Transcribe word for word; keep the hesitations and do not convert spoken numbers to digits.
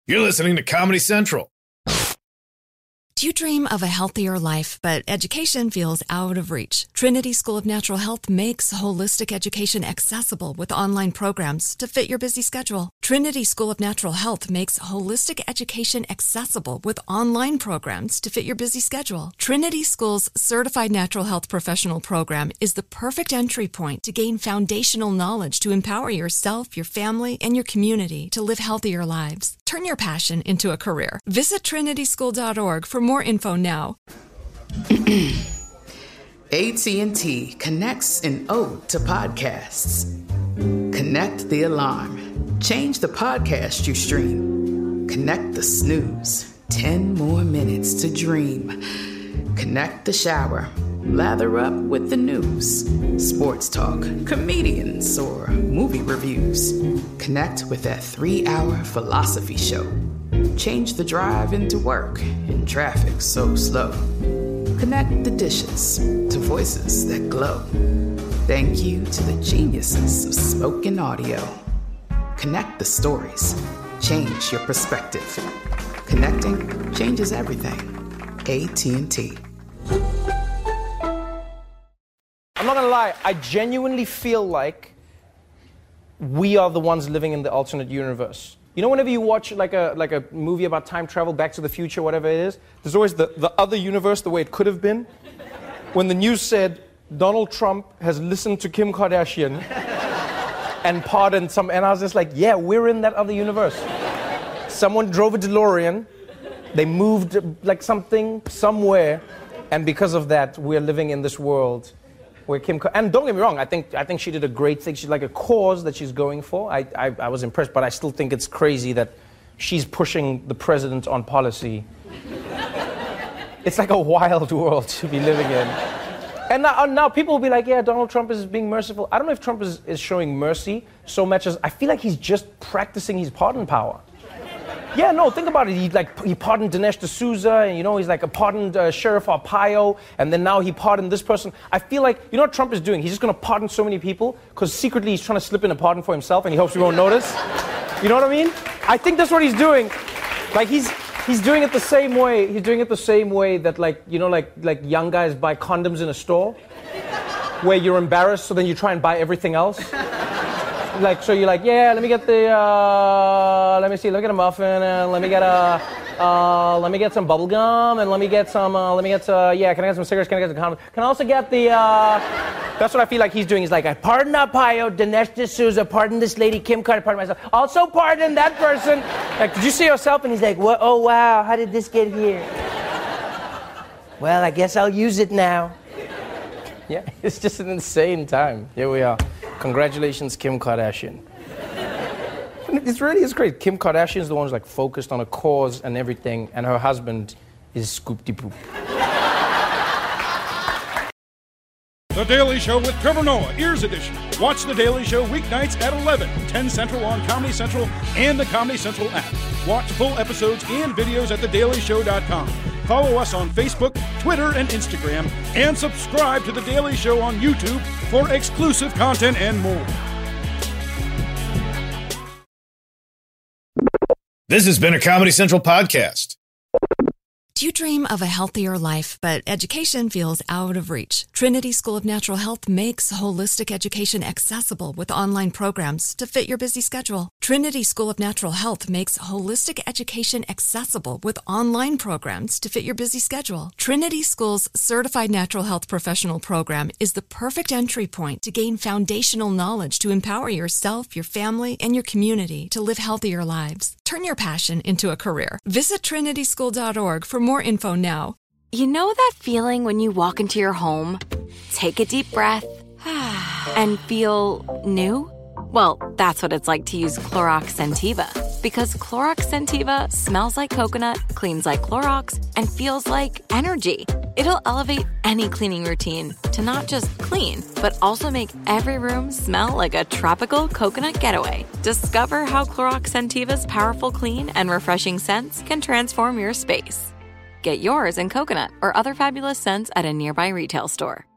You're listening to Comedy Central. Do you dream of a healthier life, but education feels out of reach? Trinity School of Natural Health makes holistic education accessible with online programs to fit your busy schedule. Trinity School of Natural Health makes holistic education accessible with online programs to fit your busy schedule. Trinity School's Certified Natural Health Professional Program is the perfect entry point to gain foundational knowledge to empower yourself, your family, and your community to live healthier lives. Turn your passion into a career. Visit trinity school dot org for more info now. A T and T connects an ode to podcasts. Connect the alarm. Change the podcast you stream. Connect the snooze. Ten more minutes to dream. Connect the shower. Lather up with the news. Sports talk, comedians, or movie reviews. Connect with that three-hour philosophy show. Change the drive into work in traffic so slow. Connect the dishes to voices that glow. Thank you to the geniuses of spoken audio. Connect the stories. Change your perspective. Connecting changes everything. A T and T. I'm not gonna lie, I genuinely feel like we are the ones living in the alternate universe. You know, whenever you watch like a like a movie about time travel, Back to the Future, whatever it is, there's always the, the other universe, the way it could have been. When the news said Donald Trump has listened to Kim Kardashian and pardoned some, and I was just like, yeah, we're in that other universe. Someone drove a DeLorean, they moved like something somewhere, and because of that, we're living in this world where Kim, and don't get me wrong, I think I think she did a great thing. She's like a cause that she's going for. I, I I was impressed, but I still think it's crazy that she's pushing the president on policy. It's like a wild world to be living in. And now, now people will be like, yeah, Donald Trump is being merciful. I don't know if Trump is, is showing mercy so much as I feel like he's just practicing his pardon power. Yeah, no, think about it. He like he pardoned Dinesh D'Souza, and you know he's like a pardoned uh, Sheriff Arpaio, and then now he pardoned this person. I feel like you know what Trump is doing. He's just going to pardon so many people because secretly he's trying to slip in a pardon for himself, and he hopes we won't notice. You know what I mean? I think that's what he's doing. Like he's he's doing it the same way. He's doing it the same way that like you know like like young guys buy condoms in a store, where you're embarrassed, so then you try and buy everything else. Like, so you're like, yeah, let me get the, uh, let me see, let me get a muffin, and let me get a, uh, let me get some bubble gum, and let me get some, uh, let me get, uh, yeah, can I get some cigarettes, can I get some condoms? Can I also get the, uh, that's what I feel like he's doing. He's like, I pardon Arpaio, Dinesh D'Souza, pardon this lady, Kim Carter, pardon myself, also pardon that person. Like, did you see yourself? And he's like, what? Oh, wow, how did this get here? Well, I guess I'll use it now. Yeah, it's just an insane time. Here we are. Congratulations, Kim Kardashian. It really is great. Kim Kardashian is the one who's like focused on a cause and everything, and her husband is Scoop-de-Poop. The Daily Show with Trevor Noah, Ears Edition. Watch The Daily Show weeknights at eleven, ten Central on Comedy Central and the Comedy Central app. Watch full episodes and videos at the daily show dot com. Follow us on Facebook, Twitter, and Instagram, and subscribe to The Daily Show on YouTube for exclusive content and more. This has been a Comedy Central podcast. Do you dream of a healthier life, but education feels out of reach? Trinity School of Natural Health makes holistic education accessible with online programs to fit your busy schedule. Trinity School of Natural Health makes holistic education accessible with online programs to fit your busy schedule. Trinity School's Certified Natural Health Professional Program is the perfect entry point to gain foundational knowledge to empower yourself, your family, and your community to live healthier lives. Turn your passion into a career. Visit trinity school dot org for more info now. You know that feeling when you walk into your home, take a deep breath, and feel new? Well, that's what it's like to use Clorox Scentiva. Because Clorox Scentiva smells like coconut, cleans like Clorox, and feels like energy. It'll elevate any cleaning routine to not just clean, but also make every room smell like a tropical coconut getaway. Discover how Clorox Scentiva's powerful clean and refreshing scents can transform your space. Get yours in coconut or other fabulous scents at a nearby retail store.